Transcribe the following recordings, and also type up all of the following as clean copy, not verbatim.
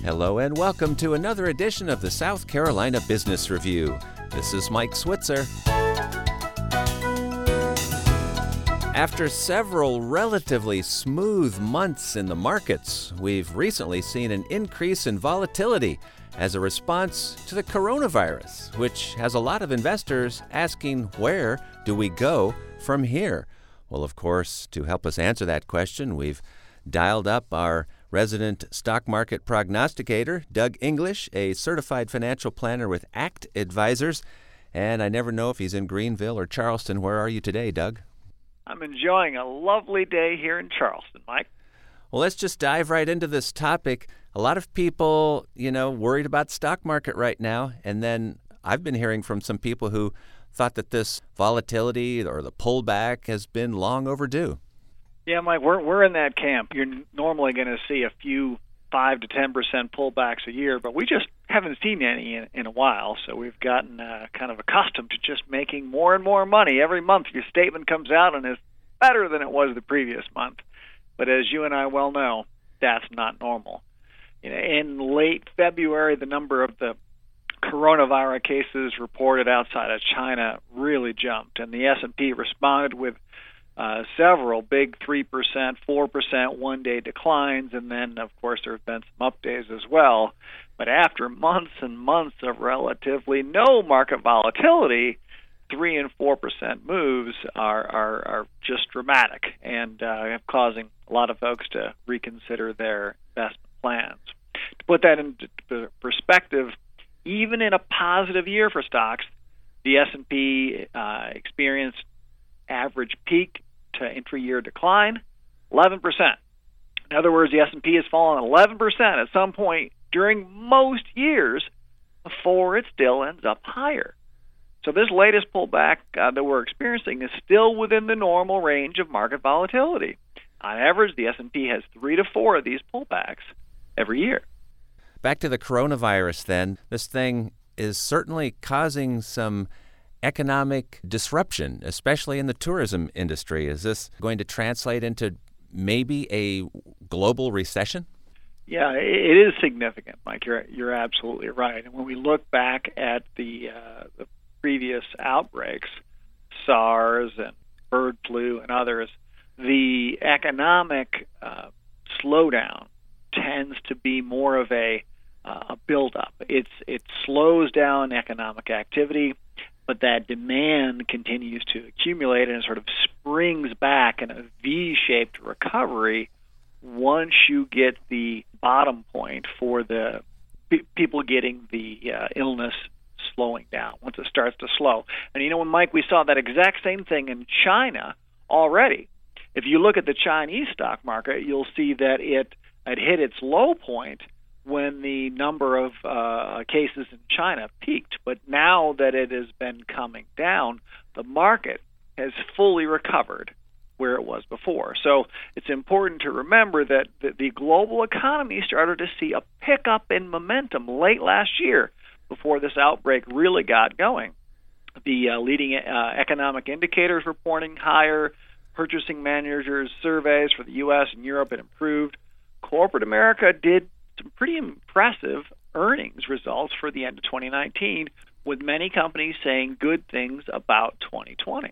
Hello and welcome to another edition of the South Carolina Business Review. This is Mike Switzer. After several relatively smooth months in the markets, we've recently seen an increase in volatility as a response to the coronavirus, which has a lot of investors asking, where do we go from here? Well, of course, to help us answer that question, we've dialed up our resident stock market prognosticator, Doug English, a certified financial planner with ACT Advisors. And I never know if he's in Greenville or Charleston. Where are you today, Doug? I'm enjoying a lovely day here in Charleston, Mike. Well, let's just dive right into this topic. A lot of people, worried about the stock market right now. And then I've been hearing from some people who thought that this volatility or the pullback has been long overdue. Yeah, Mike, we're in that camp. You're normally going to see a few 5 to 10% pullbacks a year, but we just haven't seen any in a while. So we've gotten kind of accustomed to just making more and more money every month. Your statement comes out and is better than it was the previous month. But as you and I well know, that's not normal. In late February, the number of the coronavirus cases reported outside of China really jumped, and the S&P responded with several big 3%, 4% one-day declines, and then, of course, there have been some up days as well. But after months and months of relatively no market volatility, 3 and 4% moves are just dramatic and causing a lot of folks to reconsider their investment plans. To put that into perspective, even in a positive year for stocks, the S&P experienced average peak to intra-year decline, 11%. In other words, the S&P has fallen 11% at some point during most years before it still ends up higher. So this latest pullback that we're experiencing is still within the normal range of market volatility. On average, the S&P has 3 to 4 of these pullbacks every year. Back to the coronavirus then. This thing is certainly causing some economic disruption, especially in the tourism industry. Is this going to translate into maybe a global recession? Yeah, it is significant, Mike. You're absolutely right. And when we look back at the previous outbreaks, SARS and bird flu and others, the economic slowdown tends to be more of a buildup. It slows down economic activity, but that demand continues to accumulate and it sort of springs back in a V-shaped recovery once you get the bottom point for the people getting the illness slowing down, once it starts to slow. And Mike, we saw that exact same thing in China already. If you look at the Chinese stock market, you'll see that it had hit its low point when the number of cases in China peaked. But now that it has been coming down, the market has fully recovered where it was before. So it's important to remember that the global economy started to see a pickup in momentum late last year before this outbreak really got going. The leading economic indicators reporting higher. Purchasing managers' surveys for the U.S. and Europe had improved. Corporate America did some pretty impressive earnings results for the end of 2019, with many companies saying good things about 2020.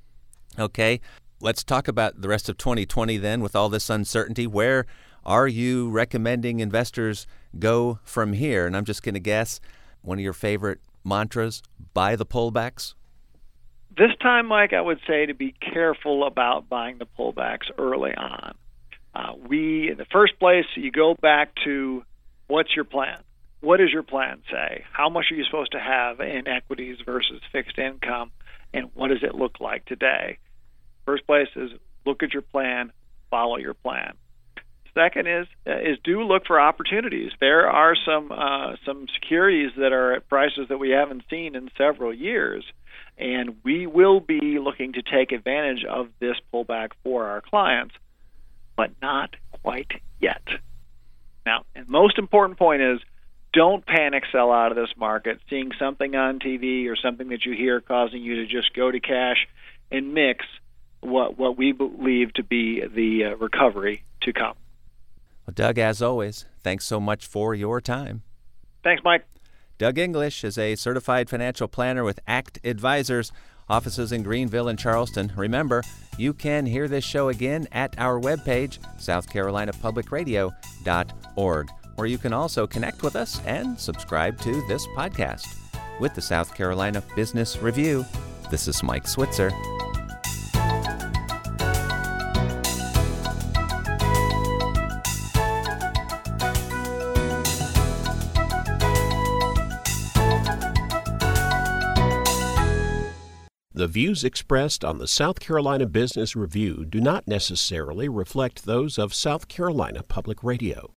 Okay, let's talk about the rest of 2020 then with all this uncertainty. Where are you recommending investors go from here? And I'm just going to guess one of your favorite mantras, buy the pullbacks? This time, Mike, I would say to be careful about buying the pullbacks early on. In the first place, you go back to what's your plan? What does your plan say? How much are you supposed to have in equities versus fixed income? And what does it look like today? First place is look at your plan, follow your plan. Second is do look for opportunities. There are some securities that are at prices that we haven't seen in several years, and we will be looking to take advantage of this pullback for our clients, but not quite yet. Now, and most important point is don't panic sell out of this market, seeing something on TV or something that you hear causing you to just go to cash and mix what we believe to be the recovery to come. Well, Doug, as always, thanks so much for your time. Thanks, Mike. Doug English is a certified financial planner with ACT Advisors, offices in Greenville and Charleston. Remember, you can hear this show again at our webpage, southcarolinapublicradio.org, where you can also connect with us and subscribe to this podcast. With the South Carolina Business Review, this is Mike Switzer. The views expressed on the South Carolina Business Review do not necessarily reflect those of South Carolina Public Radio.